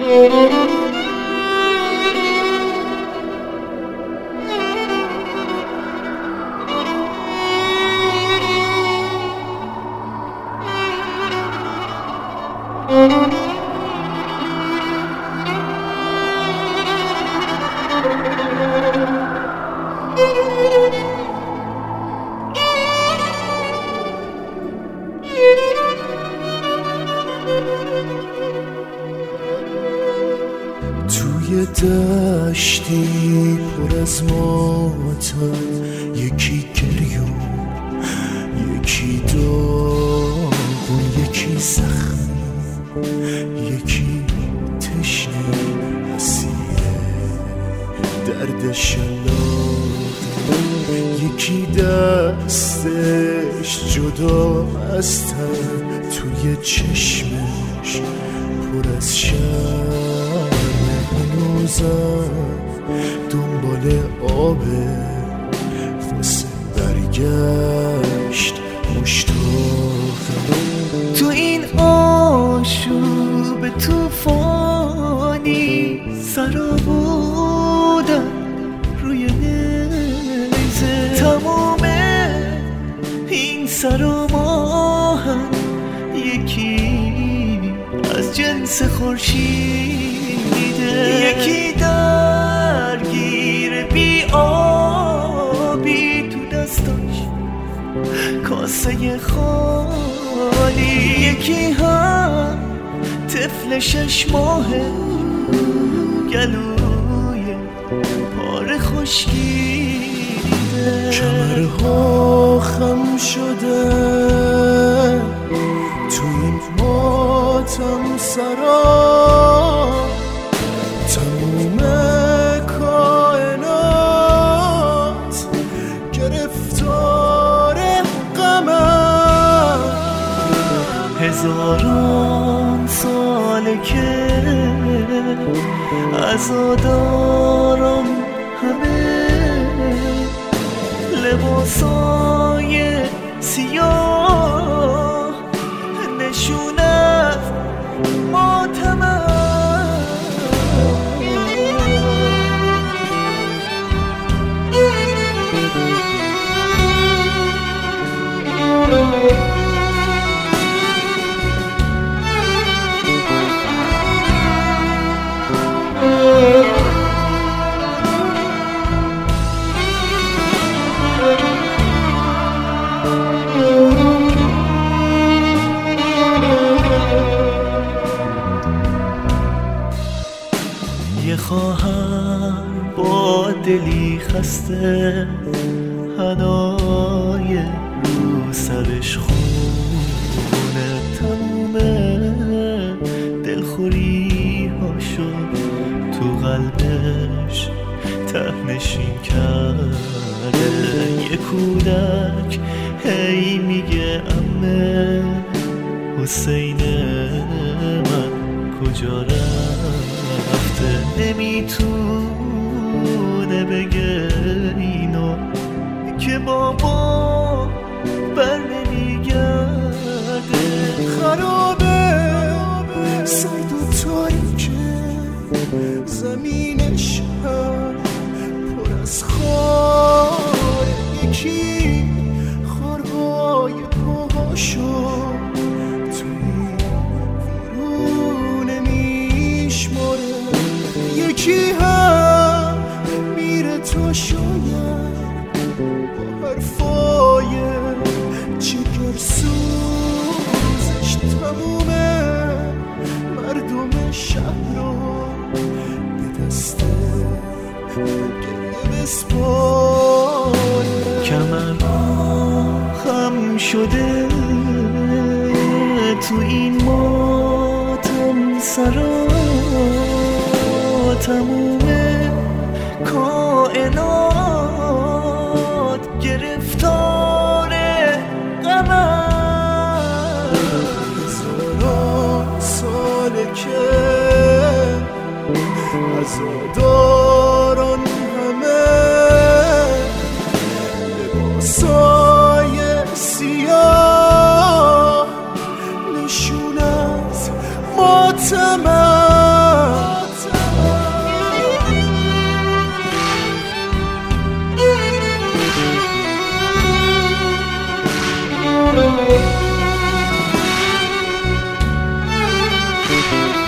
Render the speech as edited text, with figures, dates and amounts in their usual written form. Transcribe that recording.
توی دشتی پر از ماتم، یکی گریون، یکی داغون، یکی زخمی، یکی تشنه اسیر درد شلاقه، یکی دستش جدا از تن، توی چشمش پر از شرم، هنوزم دنبال آبه واسه برگشت مشتاقم. تو این آشوب توفانی سرا بودم روی نیزه، تمام این سر و ماهم یکی از جنس خورشیده، یکی درگیر بی آبی تو دستاش کاسه خالی، یکی هم طفل 6 ماهه گلوی پاره خشکیده. کمرها خم شده تو این ماتم سرا، تموم کائنات گرفتار غمم. هزاران ساله که عزادارم همه لباسای سیاه نشونه ماتمم. یه خواهر با دلی خسته، حنای رو سرش خونه، تموم دلخوری هاشو تو قلبش تهنشین کرده. یه کودک هی میگه عمه حسین من کجا رفته، نمیتونه بگه اینو که بابا بر نمیگرده. خرابه سرد و تاریکه زمینش هم پر از خار، یکی خارهای پاهاشو توی ویرونه میشماره، یکی هم میره تا شاید با حرفای جگرسوزش تمومه مردم شهر رو به دست گریه بسپاره. کمرها خم شده تو این ماتم سرا، تموم کائنات گرفتار غمم. هزاران ساله که عزاداران همه لباسای سیاه نشون از ماتمم. شد